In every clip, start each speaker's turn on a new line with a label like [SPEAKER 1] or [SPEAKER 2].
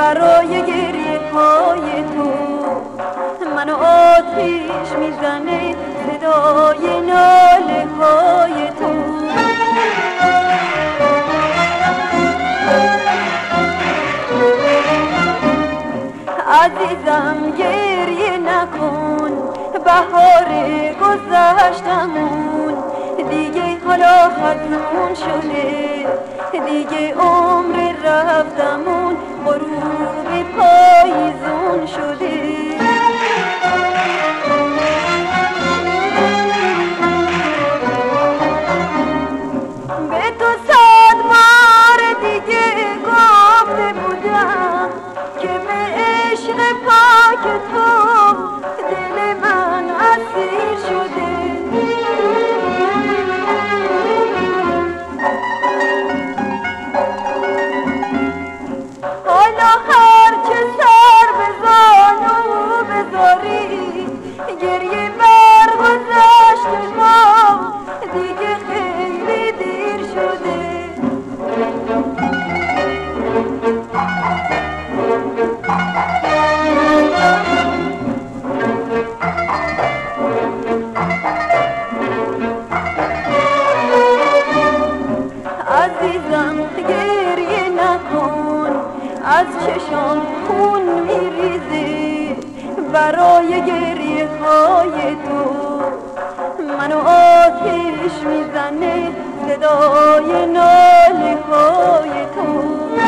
[SPEAKER 1] برای گریه های تو. منو آتیش میزنه صدای ناله های تو. عزیزم گریه نکن، بهار گذشتمون دیگه حالا ختمون شده، دیگه عمر رفتمون غروب پاییزون شده. به تو 100 بار دیگه گفته بودم که به عشق پاک تو دل من اسیر شده. حالا هر چه سر به زانو بذاری گریه بر گذشت ما دیگه خیلی دیر شده. عزیزم گریه نکن، از چشام خون میریزه برای گریه های تو. منو آتیش میزنه صدای ناله های تو.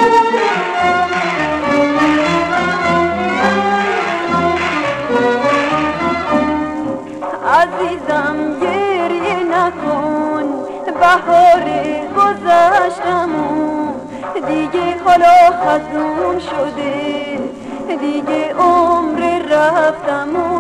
[SPEAKER 1] عزیزم گریه نکن، بهار گذشتمون دیگه حالا ختمون شده، دیگه عمر رفتمون